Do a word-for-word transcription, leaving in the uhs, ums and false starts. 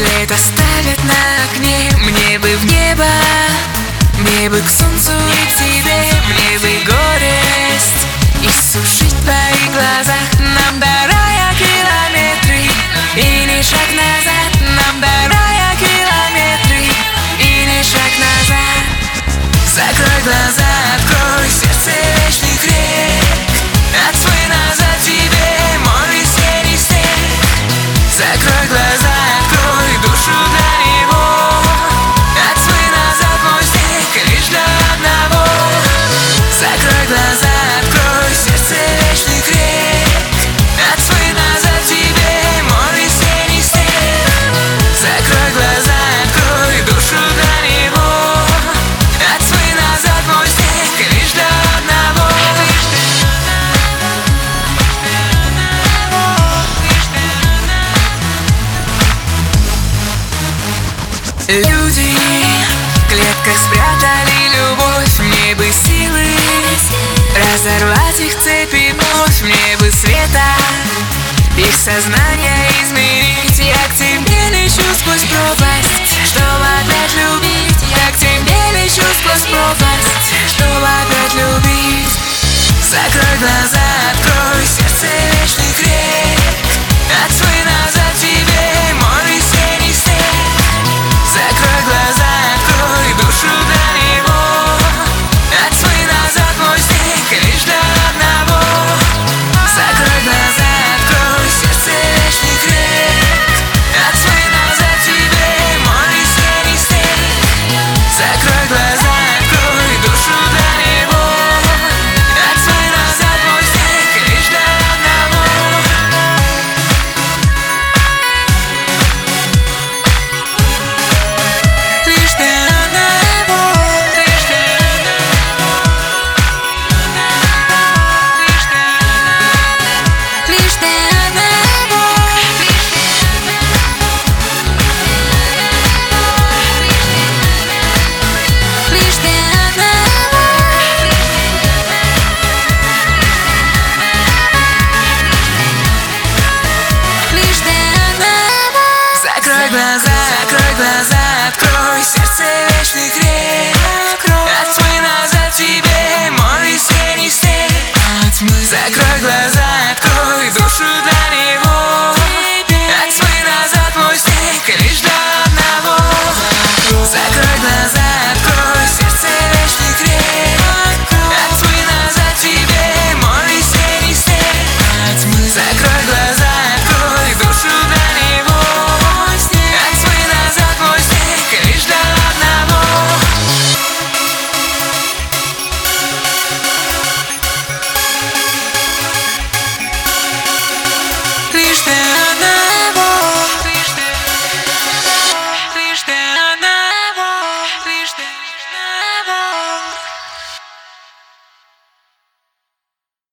След оставят на окне. Мне бы в небо, мне бы к солнцу и к тебе. Мне бы горесть иссушить в твоих глазах. Нам дорога километры, и не шаг назад. Нам дорога километры, и не шаг назад. Закрой глаза, открой сердце вечных рек. Отсвой назад тебе мой весенний снег. Закрой глаза, открой душу для него. Отсвой назад мой снег лишь для одного. Закрой глаза, открой сердце вечных рек. Отсвой назад тебе мой весенний снег. Закрой глаза, открой душу для него. Отсвой назад мой снег лишь для одного. Люди в клетках спрятали любовь. Мне бы силы разорвать их цепи вновь. Мне бы света их сознание измерить. Я к тебе лечу сквозь пропасть, чтобы опять любить. Я к тебе лечу сквозь пропасть, чтобы опять любить. Закрой глаза, открой сердце вечных рек. Отсвой назад тебе мой весенний снег. Закрой глаза, открой душу для него. Отсвой назад мой снег лишь для одного. Закрой глаза, открой сердце вечных рек. Отсвой назад тебе мой весенний снег. Закрой глаза, открой душу для него. Отсвой назад мой снег лишь для одного. Лишь для одного. Лишь для одного. Лишь для одного. Лишь для одного. Лишь для одного. Закрой глаза, закрой глаза, открой сердце вечных рек. Отсвой назад тебе мой весенний снег. Закрой глаза,